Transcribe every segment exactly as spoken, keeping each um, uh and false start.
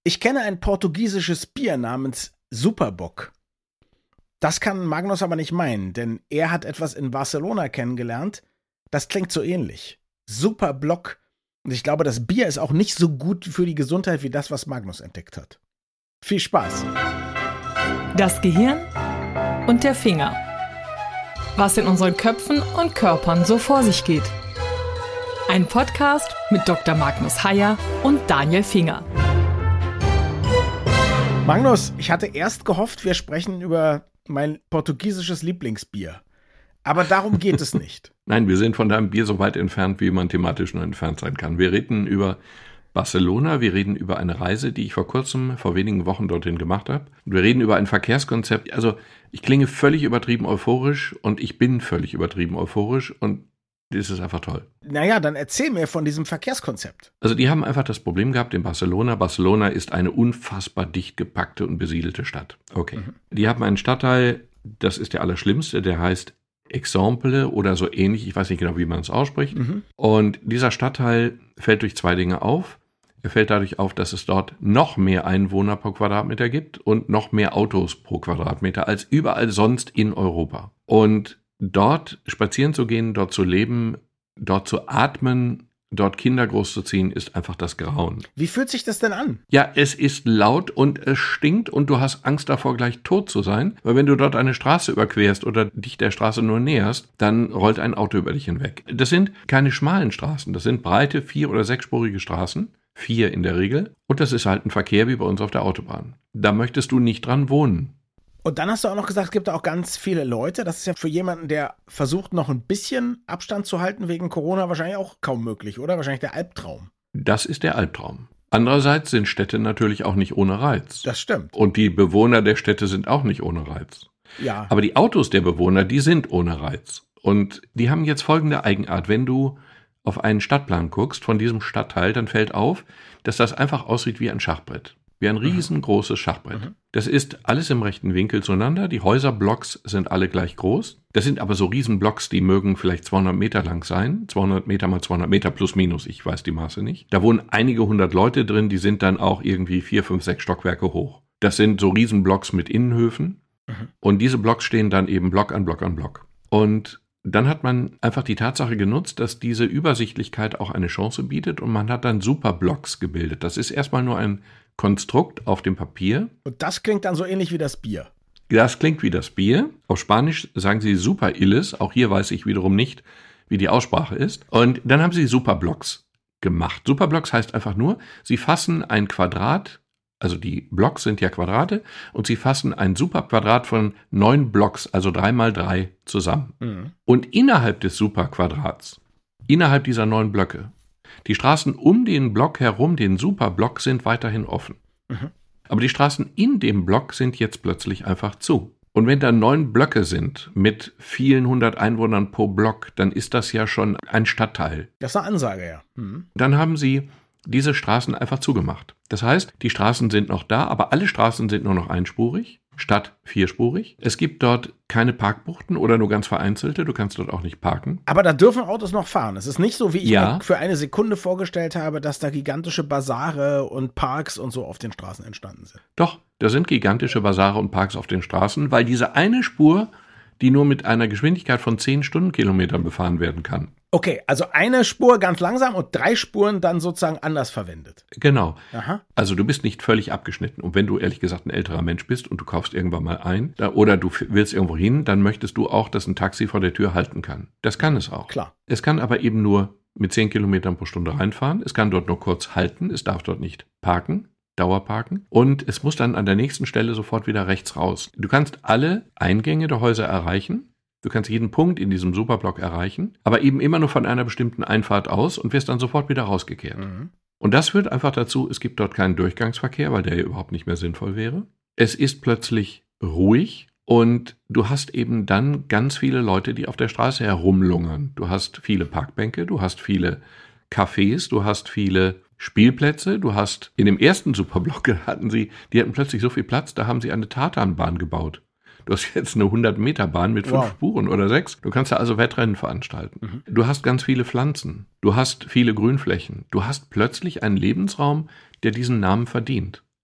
Ich kenne ein portugiesisches Bier namens Superbock. Das kann Magnus aber nicht meinen, denn er hat etwas in Barcelona kennengelernt, das klingt so ähnlich. Superblock. Und ich glaube, das Bier ist auch nicht so gut für die Gesundheit wie das, was Magnus entdeckt hat. Viel Spaß. Das Gehirn und der Finger. Was in unseren Köpfen und Körpern so vor sich geht. Ein Podcast mit Doktor Magnus Heyer und Daniel Finger. Magnus, ich hatte erst gehofft, wir sprechen über mein portugiesisches Lieblingsbier. Aber darum geht es nicht. Nein, wir sind von deinem Bier so weit entfernt, wie man thematisch nur entfernt sein kann. Wir reden über Barcelona, wir reden über eine Reise, die ich vor kurzem, vor wenigen Wochen dorthin gemacht habe. Wir reden über ein Verkehrskonzept. Also ich klinge völlig übertrieben euphorisch und ich bin völlig übertrieben euphorisch und das ist einfach toll. Naja, dann erzähl mir von diesem Verkehrskonzept. Also die haben einfach das Problem gehabt in Barcelona. Barcelona ist eine unfassbar dicht gepackte und besiedelte Stadt. Okay. Mhm. Die haben einen Stadtteil, das ist der allerschlimmste, der heißt Exemple oder so ähnlich. Ich weiß nicht genau, wie man es ausspricht. Mhm. Und dieser Stadtteil fällt durch zwei Dinge auf. Er fällt dadurch auf, dass es dort noch mehr Einwohner pro Quadratmeter gibt und noch mehr Autos pro Quadratmeter als überall sonst in Europa. Und dort spazieren zu gehen, dort zu leben, dort zu atmen, dort Kinder großzuziehen, ist einfach das Grauen. Wie fühlt sich das denn an? Ja, es ist laut und es stinkt und du hast Angst davor, gleich tot zu sein. Weil wenn du dort eine Straße überquerst oder dich der Straße nur näherst, dann rollt ein Auto über dich hinweg. Das sind keine schmalen Straßen, das sind breite vier- oder sechsspurige Straßen. Vier in der Regel. Und das ist halt ein Verkehr wie bei uns auf der Autobahn. Da möchtest du nicht dran wohnen. Und dann hast du auch noch gesagt, es gibt da auch ganz viele Leute. Das ist ja für jemanden, der versucht, noch ein bisschen Abstand zu halten wegen Corona, wahrscheinlich auch kaum möglich, oder? Wahrscheinlich der Albtraum. Das ist der Albtraum. Andererseits sind Städte natürlich auch nicht ohne Reiz. Das stimmt. Und die Bewohner der Städte sind auch nicht ohne Reiz. Ja. Aber die Autos der Bewohner, die sind ohne Reiz. Und die haben jetzt folgende Eigenart. Wenn du auf einen Stadtplan guckst von diesem Stadtteil, dann fällt auf, dass das einfach aussieht wie ein Schachbrett. Wie ein riesengroßes Schachbrett. Mhm. Das ist alles im rechten Winkel zueinander. Die Häuserblocks sind alle gleich groß. Das sind aber so Riesenblocks, die mögen vielleicht zweihundert Meter lang sein. zweihundert Meter mal zweihundert Meter plus minus, ich weiß die Maße nicht. Da wohnen einige hundert Leute drin, die sind dann auch irgendwie vier, fünf, sechs Stockwerke hoch. Das sind so Riesenblocks mit Innenhöfen. Mhm. Und diese Blocks stehen dann eben Block an Block an Block. Und dann hat man einfach die Tatsache genutzt, dass diese Übersichtlichkeit auch eine Chance bietet und man hat dann Superblocks gebildet. Das ist erstmal nur ein Konstrukt auf dem Papier. Und das klingt dann so ähnlich wie das Bier. Das klingt wie das Bier. Auf Spanisch sagen sie Superilles. Auch hier weiß ich wiederum nicht, wie die Aussprache ist. Und dann haben sie Superblocks gemacht. Superblocks heißt einfach nur, sie fassen ein Quadrat, also die Blocks sind ja Quadrate, und sie fassen ein Superquadrat von neun Blocks, also drei mal drei zusammen. Mhm. Und innerhalb des Superquadrats, innerhalb dieser neun Blöcke, die Straßen um den Block herum, den Superblock, sind weiterhin offen. Mhm. Aber die Straßen in dem Block sind jetzt plötzlich einfach zu. Und wenn da neun Blöcke sind mit vielen hundert Einwohnern pro Block, dann ist das ja schon ein Stadtteil. Das ist eine Ansage, ja. Mhm. Dann haben sie diese Straßen einfach zugemacht. Das heißt, die Straßen sind noch da, aber alle Straßen sind nur noch einspurig, statt vierspurig. Es gibt dort keine Parkbuchten oder nur ganz vereinzelte. Du kannst dort auch nicht parken. Aber da dürfen Autos noch fahren. Es ist nicht so, wie ich ja. mir für eine Sekunde vorgestellt habe, dass da gigantische Basare und Parks und so auf den Straßen entstanden sind. Doch, da sind gigantische Basare und Parks auf den Straßen, weil diese eine Spur, die nur mit einer Geschwindigkeit von zehn Stundenkilometern befahren werden kann. Okay, also eine Spur ganz langsam und drei Spuren dann sozusagen anders verwendet. Genau. Aha. Also du bist nicht völlig abgeschnitten. Und wenn du ehrlich gesagt ein älterer Mensch bist und du kaufst irgendwann mal ein da, oder du willst irgendwo hin, dann möchtest du auch, dass ein Taxi vor der Tür halten kann. Das kann es auch. Klar. Es kann aber eben nur mit zehn Kilometern pro Stunde reinfahren. Es kann dort nur kurz halten. Es darf dort nicht parken. Dauerparken. Und es muss dann an der nächsten Stelle sofort wieder rechts raus. Du kannst alle Eingänge der Häuser erreichen. Du kannst jeden Punkt in diesem Superblock erreichen, aber eben immer nur von einer bestimmten Einfahrt aus und wirst dann sofort wieder rausgekehrt. Mhm. Und das führt einfach dazu, es gibt dort keinen Durchgangsverkehr, weil der überhaupt nicht mehr sinnvoll wäre. Es ist plötzlich ruhig und du hast eben dann ganz viele Leute, die auf der Straße herumlungern. Du hast viele Parkbänke, du hast viele Cafés, du hast viele Spielplätze, du hast in dem ersten Superblock hatten sie, die hatten plötzlich so viel Platz, da haben sie eine Tatanbahn gebaut. Du hast jetzt eine hundert-Meter-Bahn mit fünf wow. Spuren oder sechs. Du kannst da also Wettrennen veranstalten. Mhm. Du hast ganz viele Pflanzen. Du hast viele Grünflächen. Du hast plötzlich einen Lebensraum, der diesen Namen verdient.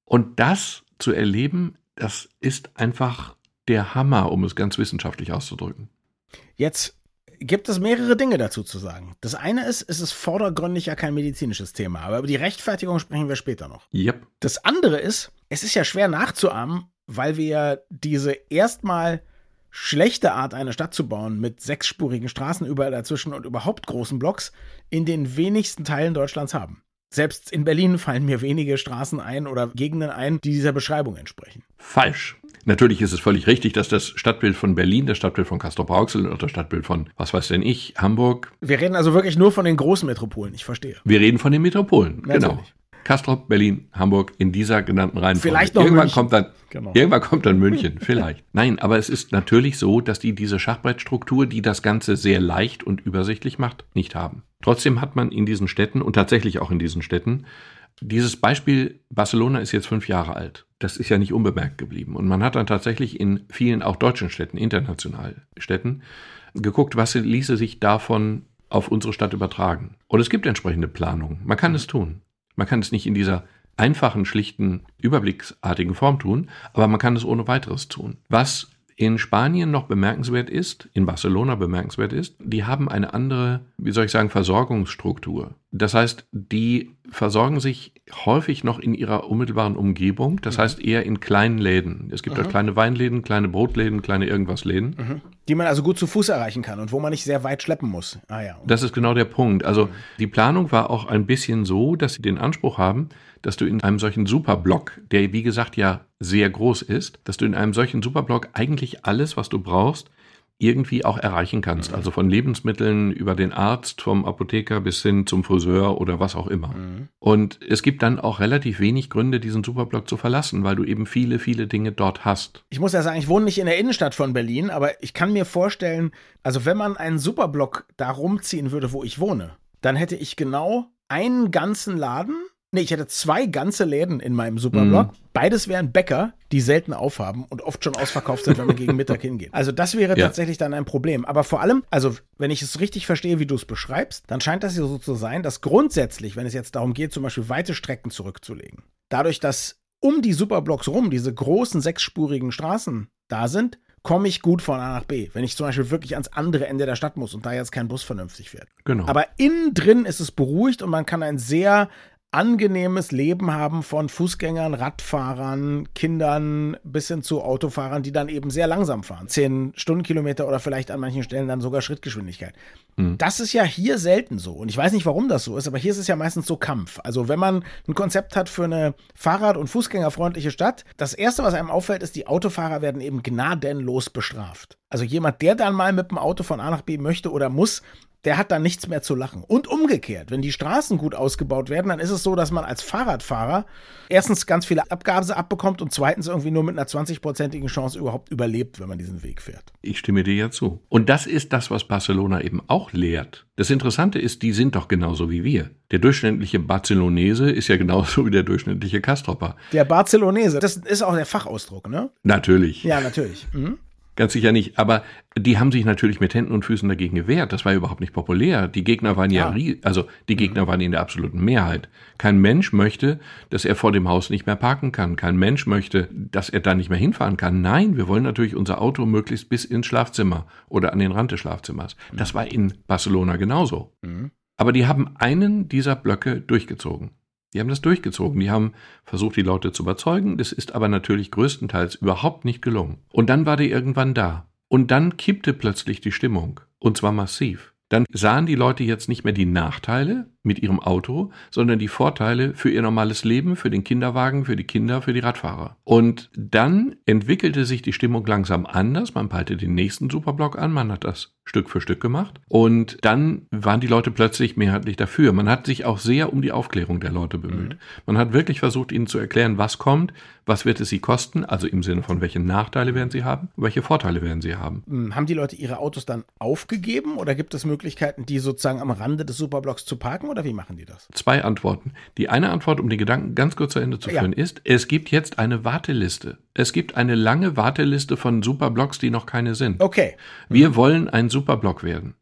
Und das zu erleben, das ist einfach der Hammer, um es ganz wissenschaftlich auszudrücken. Jetzt gibt es mehrere Dinge dazu zu sagen. Das eine ist, es ist vordergründig ja kein medizinisches Thema, aber über die Rechtfertigung sprechen wir später noch. Yep. Das andere ist, es ist ja schwer nachzuahmen, weil wir ja diese erstmal schlechte Art, eine Stadt zu bauen, mit sechsspurigen Straßen überall dazwischen und überhaupt großen Blocks, in den wenigsten Teilen Deutschlands haben. Selbst in Berlin fallen mir wenige Straßen ein oder Gegenden ein, die dieser Beschreibung entsprechen. Falsch. Natürlich ist es völlig richtig, dass das Stadtbild von Berlin, das Stadtbild von Castrop-Rauxel oder das Stadtbild von, was weiß denn ich, Hamburg. Wir reden also wirklich nur von den großen Metropolen, ich verstehe. Wir reden von den Metropolen, Natürlich. Genau. Castrop, Berlin, Hamburg, in dieser genannten Reihenfolge. Vielleicht noch irgendwann München. kommt dann, Genau. Irgendwann kommt dann München, vielleicht. Nein, aber es ist natürlich so, dass die diese Schachbrettstruktur, die das Ganze sehr leicht und übersichtlich macht, nicht haben. Trotzdem hat man in diesen Städten und tatsächlich auch in diesen Städten, dieses Beispiel Barcelona ist jetzt fünf Jahre alt. Das ist ja nicht unbemerkt geblieben. Und man hat dann tatsächlich in vielen auch deutschen Städten, international Städten, geguckt, was ließe sich davon auf unsere Stadt übertragen. Und es gibt entsprechende Planungen. Man kann es tun. Man kann es nicht in dieser einfachen, schlichten, überblicksartigen Form tun, aber man kann es ohne weiteres tun. Was in Spanien noch bemerkenswert ist, in Barcelona bemerkenswert ist, die haben eine andere, wie soll ich sagen, Versorgungsstruktur. Das heißt, die versorgen sich häufig noch in ihrer unmittelbaren Umgebung, das heißt eher in kleinen Läden. Es gibt mhm. dort kleine Weinläden, kleine Brotläden, kleine Irgendwasläden. Mhm. Die man also gut zu Fuß erreichen kann und wo man nicht sehr weit schleppen muss. Ah ja. Das ist genau der Punkt. Also mhm. die Planung war auch ein bisschen so, dass sie den Anspruch haben, dass du in einem solchen Superblock, der wie gesagt ja sehr groß ist, dass du in einem solchen Superblock eigentlich alles, was du brauchst, irgendwie auch erreichen kannst. Mhm. Also von Lebensmitteln über den Arzt, vom Apotheker bis hin zum Friseur oder was auch immer. Mhm. Und es gibt dann auch relativ wenig Gründe, diesen Superblock zu verlassen, weil du eben viele, viele Dinge dort hast. Ich muss ja sagen, ich wohne nicht in der Innenstadt von Berlin, aber ich kann mir vorstellen, also wenn man einen Superblock da rumziehen würde, wo ich wohne, dann hätte ich genau einen ganzen Laden. Nee, ich hätte zwei ganze Läden in meinem Superblock. Mm. Beides wären Bäcker, die selten aufhaben und oft schon ausverkauft sind, wenn man gegen Mittag hingeht. Also das wäre ja. tatsächlich dann ein Problem. Aber vor allem, also wenn ich es richtig verstehe, wie du es beschreibst, dann scheint das ja so zu sein, dass grundsätzlich, wenn es jetzt darum geht, zum Beispiel weite Strecken zurückzulegen, dadurch, dass um die Superblocks rum diese großen sechsspurigen Straßen da sind, komme ich gut von A nach B, wenn ich zum Beispiel wirklich ans andere Ende der Stadt muss und da jetzt kein Bus vernünftig fährt. Genau. Aber innen drin ist es beruhigt und man kann ein sehr angenehmes Leben haben von Fußgängern, Radfahrern, Kindern bis hin zu Autofahrern, die dann eben sehr langsam fahren. Zehn Stundenkilometer oder vielleicht an manchen Stellen dann sogar Schrittgeschwindigkeit. Mhm. Das ist ja hier selten so. Und ich weiß nicht, warum das so ist, aber hier ist es ja meistens so Kampf. Also wenn man ein Konzept hat für eine Fahrrad- und Fußgängerfreundliche Stadt, das Erste, was einem auffällt, ist, die Autofahrer werden eben gnadenlos bestraft. Also jemand, der dann mal mit dem Auto von A nach B möchte oder muss, der hat dann nichts mehr zu lachen. Und umgekehrt, wenn die Straßen gut ausgebaut werden, dann ist es so, dass man als Fahrradfahrer erstens ganz viele Abgase abbekommt und zweitens irgendwie nur mit einer zwanzigprozentigen Chance überhaupt überlebt, wenn man diesen Weg fährt. Ich stimme dir ja zu. Und das ist das, was Barcelona eben auch lehrt. Das Interessante ist, die sind doch genauso wie wir. Der durchschnittliche Barcelonese ist ja genauso wie der durchschnittliche Castropper. Der Barcelonese, das ist auch der Fachausdruck, ne? Natürlich. Ja, natürlich. Mhm. Ganz sicher nicht, aber die haben sich natürlich mit Händen und Füßen dagegen gewehrt. Das war überhaupt nicht populär. Die Gegner waren ja, ja also die Gegner mhm. waren in der absoluten Mehrheit. Kein Mensch möchte, dass er vor dem Haus nicht mehr parken kann. Kein Mensch möchte, dass er da nicht mehr hinfahren kann. Nein, wir wollen natürlich unser Auto möglichst bis ins Schlafzimmer oder an den Rand des Schlafzimmers. Mhm. Das war in Barcelona genauso. Mhm. Aber die haben einen dieser Blöcke durchgezogen. Die haben das durchgezogen, die haben versucht, die Leute zu überzeugen, das ist aber natürlich größtenteils überhaupt nicht gelungen. Und dann war der irgendwann da. Und dann kippte plötzlich die Stimmung, und zwar massiv. Dann sahen die Leute jetzt nicht mehr die Nachteile mit ihrem Auto, sondern die Vorteile für ihr normales Leben, für den Kinderwagen, für die Kinder, für die Radfahrer. Und dann entwickelte sich die Stimmung langsam anders. Man peilte den nächsten Superblock an, man hat das Stück für Stück gemacht. Und dann waren die Leute plötzlich mehrheitlich dafür. Man hat sich auch sehr um die Aufklärung der Leute bemüht. Mhm. Man hat wirklich versucht, ihnen zu erklären, was kommt, was wird es sie kosten, also im Sinne von, welche Nachteile werden sie haben, welche Vorteile werden sie haben. Haben die Leute ihre Autos dann aufgegeben oder gibt es Möglichkeiten, die sozusagen am Rande des Superblocks zu parken oder wie machen die das? Zwei Antworten. Die eine Antwort, um den Gedanken ganz kurz zu Ende zu führen, ja. ist, es gibt jetzt eine Warteliste. Es gibt eine lange Warteliste von Superblocks, die noch keine sind. Okay. Wir wollen ein Superblock werden.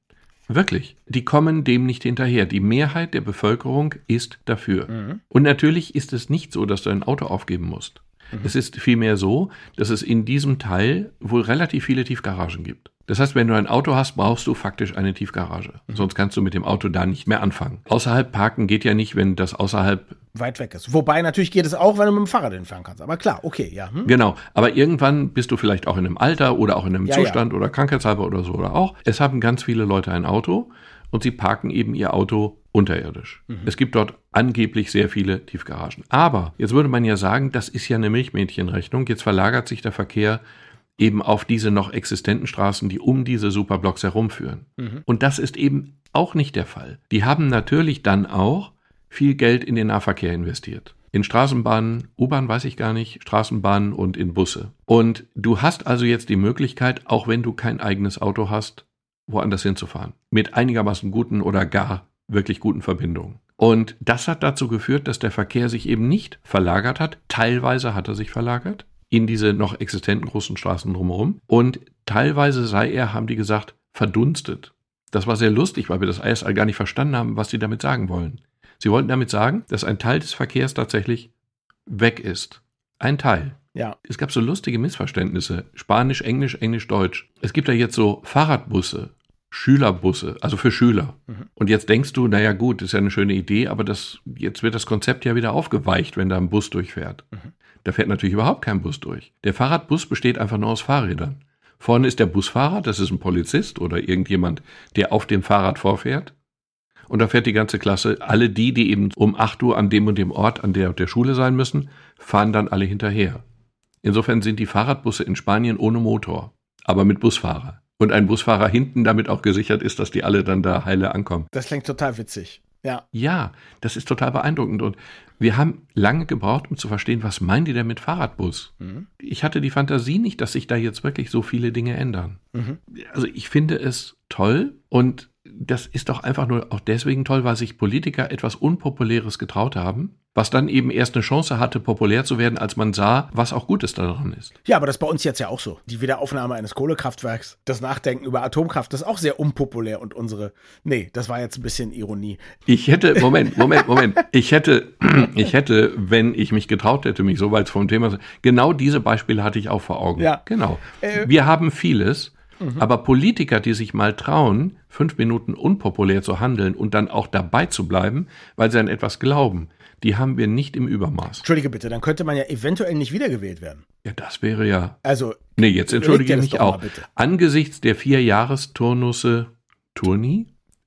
Wirklich. Die kommen dem nicht hinterher. Die Mehrheit der Bevölkerung ist dafür. Mhm. Und natürlich ist es nicht so, dass du ein Auto aufgeben musst. Mhm. Es ist vielmehr so, dass es in diesem Teil wohl relativ viele Tiefgaragen gibt. Das heißt, wenn du ein Auto hast, brauchst du faktisch eine Tiefgarage. Mhm. Sonst kannst du mit dem Auto da nicht mehr anfangen. Außerhalb parken geht ja nicht, wenn das außerhalb weit weg ist. Wobei natürlich geht es auch, wenn du mit dem Fahrrad hinfahren kannst. Aber klar, okay, ja. Hm? Genau, aber irgendwann bist du vielleicht auch in einem Alter oder auch in einem ja, Zustand ja. oder krankheitshalber oder so oder auch. Es haben ganz viele Leute ein Auto und sie parken eben ihr Auto unterirdisch. Mhm. Es gibt dort angeblich sehr viele Tiefgaragen. Aber jetzt würde man ja sagen, das ist ja eine Milchmädchenrechnung. Jetzt verlagert sich der Verkehr eben auf diese noch existenten Straßen, die um diese Superblocks herumführen. Mhm. Und das ist eben auch nicht der Fall. Die haben natürlich dann auch viel Geld in den Nahverkehr investiert. In Straßenbahnen, U-Bahn weiß ich gar nicht, Straßenbahnen und in Busse. Und du hast also jetzt die Möglichkeit, auch wenn du kein eigenes Auto hast, woanders hinzufahren. Mit einigermaßen guten oder gar wirklich guten Verbindungen. Und das hat dazu geführt, dass der Verkehr sich eben nicht verlagert hat. Teilweise hat er sich verlagert in diese noch existenten großen Straßen drumherum. Und teilweise sei er, haben die gesagt, verdunstet. Das war sehr lustig, weil wir das erst gar nicht verstanden haben, was sie damit sagen wollen. Sie wollten damit sagen, dass ein Teil des Verkehrs tatsächlich weg ist. Ein Teil. Ja. Es gab so lustige Missverständnisse. Spanisch, Englisch, Englisch, Deutsch. Es gibt da jetzt so Fahrradbusse, Schülerbusse, also für Schüler. Mhm. Und jetzt denkst du, naja gut, ist ja eine schöne Idee, aber das, jetzt wird das Konzept ja wieder aufgeweicht, wenn da ein Bus durchfährt. Mhm. Da fährt natürlich überhaupt kein Bus durch. Der Fahrradbus besteht einfach nur aus Fahrrädern. Vorne ist der Busfahrer, das ist ein Polizist oder irgendjemand, der auf dem Fahrrad vorfährt. Und da fährt die ganze Klasse, alle die, die eben um acht Uhr an dem und dem Ort, an der, der Schule sein müssen, fahren dann alle hinterher. Insofern sind die Fahrradbusse in Spanien ohne Motor, aber mit Busfahrer. Und ein Busfahrer hinten damit auch gesichert ist, dass die alle dann da heile ankommen. Das klingt total witzig. Ja. Ja, das ist total beeindruckend. Und wir haben lange gebraucht, um zu verstehen, was meinen die denn mit Fahrradbus? Mhm. Ich hatte die Fantasie nicht, dass sich da jetzt wirklich so viele Dinge ändern. Mhm. Also ich finde es toll und das ist doch einfach nur auch deswegen toll, weil sich Politiker etwas Unpopuläres getraut haben, was dann eben erst eine Chance hatte, populär zu werden, als man sah, was auch Gutes daran ist. Ja, aber das ist bei uns jetzt ja auch so. Die Wiederaufnahme eines Kohlekraftwerks, das Nachdenken über Atomkraft, das ist auch sehr unpopulär und unsere, nee, das war jetzt ein bisschen Ironie. Ich hätte, Moment, Moment, Moment, ich hätte, ich hätte, wenn ich mich getraut hätte, mich so weit vom Thema, genau diese Beispiele hatte ich auch vor Augen. Ja. Genau. Äh, Wir haben vieles, mhm. aber Politiker, die sich mal trauen, fünf Minuten unpopulär zu handeln und dann auch dabei zu bleiben, weil sie an etwas glauben, die haben wir nicht im Übermaß. Entschuldige bitte, dann könnte man ja eventuell nicht wiedergewählt werden. Ja, das wäre ja... Also, nee, jetzt entschuldige ich mich auch. Angesichts der Vierjahresturnusse, Turni?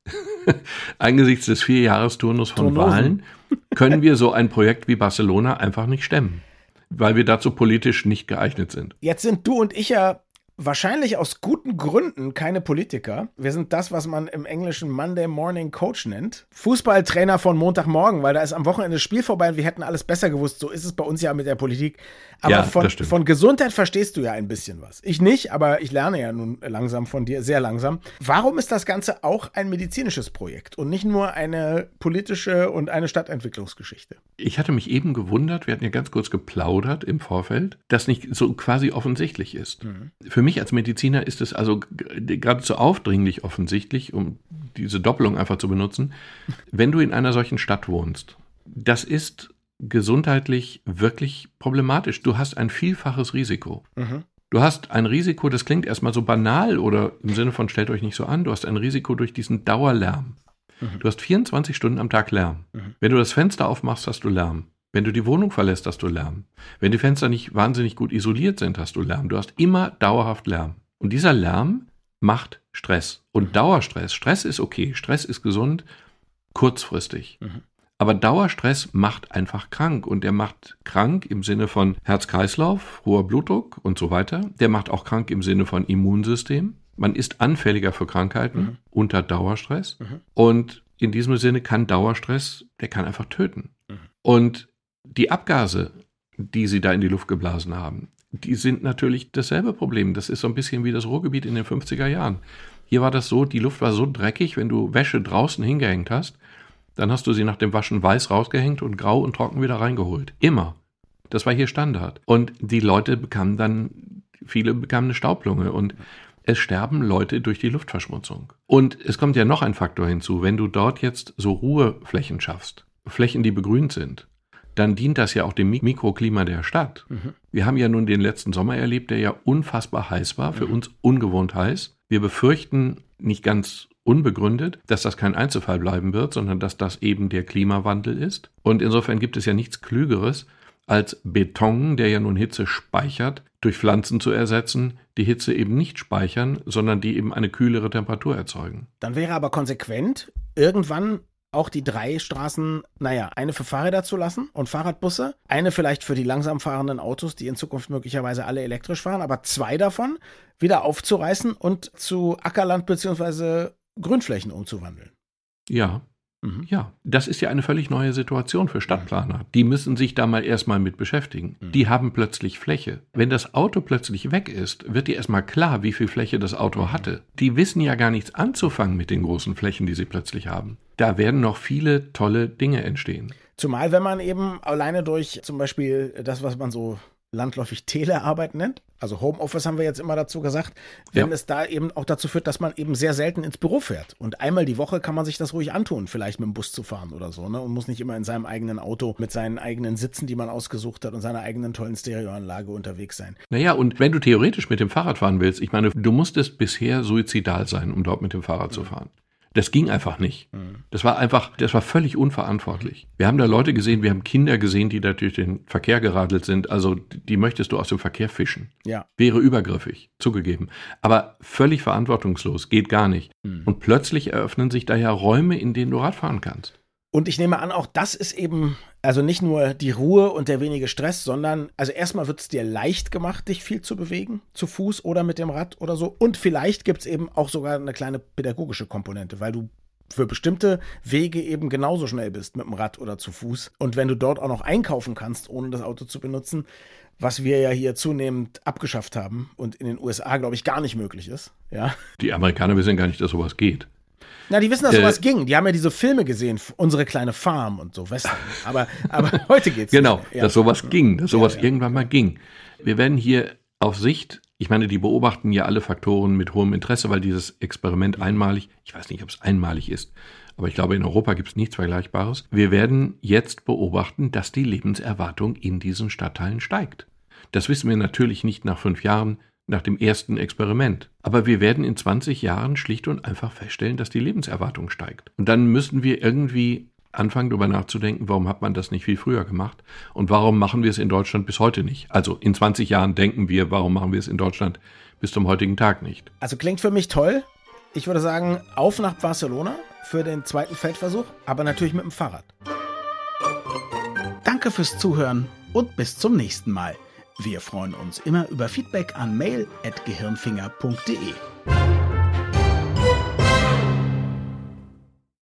Angesichts des Vierjahresturnus von Turnosen. Wahlen können wir so ein Projekt wie Barcelona einfach nicht stemmen, weil wir dazu politisch nicht geeignet sind. Jetzt sind du und ich ja wahrscheinlich aus guten Gründen keine Politiker. Wir sind das, was man im Englischen Monday Morning Coach nennt. Fußballtrainer von Montagmorgen, weil da ist am Wochenende das Spiel vorbei und wir hätten alles besser gewusst. So ist es bei uns ja mit der Politik. Aber ja, von, von Gesundheit verstehst du ja ein bisschen was. Ich nicht, aber ich lerne ja nun langsam von dir, sehr langsam. Warum ist das Ganze auch ein medizinisches Projekt und nicht nur eine politische und eine Stadtentwicklungsgeschichte? Ich hatte mich eben gewundert, wir hatten ja ganz kurz geplaudert im Vorfeld, dass nicht so quasi offensichtlich ist. Mhm. Für mich als Mediziner ist es also geradezu aufdringlich offensichtlich, um diese Doppelung einfach zu benutzen, wenn du in einer solchen Stadt wohnst. Das ist gesundheitlich wirklich problematisch. Du hast ein vielfaches Risiko. Mhm. Du hast ein Risiko, das klingt erstmal so banal oder im Sinne von stellt euch nicht so an, du hast ein Risiko durch diesen Dauerlärm. Mhm. Du hast vierundzwanzig Stunden am Tag Lärm. Mhm. Wenn du das Fenster aufmachst, hast du Lärm. Wenn du die Wohnung verlässt, hast du Lärm. Wenn die Fenster nicht wahnsinnig gut isoliert sind, hast du Lärm. Du hast immer dauerhaft Lärm. Und dieser Lärm macht Stress. Und Dauerstress, Stress ist okay, Stress ist gesund, kurzfristig. Mhm. Aber Dauerstress macht einfach krank. Und der macht krank im Sinne von Herz-Kreislauf, hoher Blutdruck und so weiter. Der macht auch krank im Sinne von Immunsystem. Man ist anfälliger für Krankheiten mhm. unter Dauerstress. Mhm. Und in diesem Sinne kann Dauerstress, der kann einfach töten. Mhm. Und die Abgase, die sie da in die Luft geblasen haben, die sind natürlich dasselbe Problem. Das ist so ein bisschen wie das Ruhrgebiet in den fünfziger Jahren. Hier war das so, die Luft war so dreckig, wenn du Wäsche draußen hingehängt hast, dann hast du sie nach dem Waschen weiß rausgehängt und grau und trocken wieder reingeholt. Immer. Das war hier Standard. Und die Leute bekamen dann, viele bekamen eine Staublunge. Und Es sterben Leute durch die Luftverschmutzung. Und es kommt ja noch ein Faktor hinzu. Wenn du dort jetzt so Ruheflächen schaffst, Flächen, die begrünt sind, dann dient das ja auch dem Mikroklima der Stadt. Mhm. Wir haben ja nun den letzten Sommer erlebt, der ja unfassbar heiß war, für mhm. uns ungewohnt heiß. Wir befürchten nicht ganz unbegründet, dass das kein Einzelfall bleiben wird, sondern dass das eben der Klimawandel ist. Und insofern gibt es ja nichts Klügeres, als Beton, der ja nun Hitze speichert, durch Pflanzen zu ersetzen, die Hitze eben nicht speichern, sondern die eben eine kühlere Temperatur erzeugen. Dann wäre aber konsequent, irgendwann auch die drei Straßen, naja, eine für Fahrräder zu lassen und Fahrradbusse, eine vielleicht für die langsam fahrenden Autos, die in Zukunft möglicherweise alle elektrisch fahren, aber zwei davon wieder aufzureißen und zu Ackerland bzw. Grünflächen umzuwandeln. Ja. Mhm. Ja, das ist ja eine völlig neue Situation für Stadtplaner. Die müssen sich da mal erstmal mit beschäftigen. Mhm. Die haben plötzlich Fläche. Wenn das Auto plötzlich weg ist, wird dir erstmal klar, wie viel Fläche das Auto hatte. Die wissen ja gar nichts anzufangen mit den großen Flächen, die sie plötzlich haben. Da werden noch viele tolle Dinge entstehen. Zumal, wenn man eben alleine durch zum Beispiel das, was man so landläufig Telearbeit nennt, also Homeoffice haben wir jetzt immer dazu gesagt, wenn ja. es da eben auch dazu führt, dass man eben sehr selten ins Büro fährt. Und einmal die Woche kann man sich das ruhig antun, vielleicht mit dem Bus zu fahren oder so, ne? Und muss nicht immer in seinem eigenen Auto mit seinen eigenen Sitzen, die man ausgesucht hat und seiner eigenen tollen Stereoanlage unterwegs sein. Naja, und wenn du theoretisch mit dem Fahrrad fahren willst, ich meine, du musstest bisher suizidal sein, um dort mit dem Fahrrad mhm. zu fahren. Das ging einfach nicht. Das war einfach, das war völlig unverantwortlich. Wir haben da Leute gesehen, wir haben Kinder gesehen, die da durch den Verkehr geradelt sind. Also die möchtest du aus dem Verkehr fischen. Ja. Wäre übergriffig, zugegeben. Aber völlig verantwortungslos, geht gar nicht. Mhm. Und plötzlich eröffnen sich da ja Räume, in denen du Radfahren kannst. Und ich nehme an, auch das ist eben, also nicht nur die Ruhe und der wenige Stress, sondern, also erstmal wird es dir leicht gemacht, dich viel zu bewegen, zu Fuß oder mit dem Rad oder so. Und vielleicht gibt es eben auch sogar eine kleine pädagogische Komponente, weil du für bestimmte Wege eben genauso schnell bist mit dem Rad oder zu Fuß. Und wenn du dort auch noch einkaufen kannst, ohne das Auto zu benutzen, was wir ja hier zunehmend abgeschafft haben und in den U S A, glaube ich, gar nicht möglich ist. Ja. Die Amerikaner wissen gar nicht, dass sowas geht. Na, die wissen, dass sowas äh, ging. Die haben ja diese Filme gesehen, unsere kleine Farm und so, Western. Aber, aber heute geht's genau, nicht. Genau, dass sowas ging, dass sowas ja, ja. irgendwann mal ging. Wir werden hier auf Sicht, ich meine, die beobachten ja alle Faktoren mit hohem Interesse, weil dieses Experiment einmalig, ich weiß nicht, ob es einmalig ist, aber ich glaube, in Europa gibt es nichts Vergleichbares. Wir werden jetzt beobachten, dass die Lebenserwartung in diesen Stadtteilen steigt. Das wissen wir natürlich nicht nach fünf Jahren, nach dem ersten Experiment. Aber wir werden in zwanzig Jahren schlicht und einfach feststellen, dass die Lebenserwartung steigt. Und dann müssen wir irgendwie anfangen, darüber nachzudenken, warum hat man das nicht viel früher gemacht und warum machen wir es in Deutschland bis heute nicht. Also in zwanzig Jahren denken wir, warum machen wir es in Deutschland bis zum heutigen Tag nicht. Also klingt für mich toll. Ich würde sagen, auf nach Barcelona für den zweiten Feldversuch, aber natürlich mit dem Fahrrad. Danke fürs Zuhören und bis zum nächsten Mal. Wir freuen uns immer über Feedback an mail at gehirnfinger punkt de.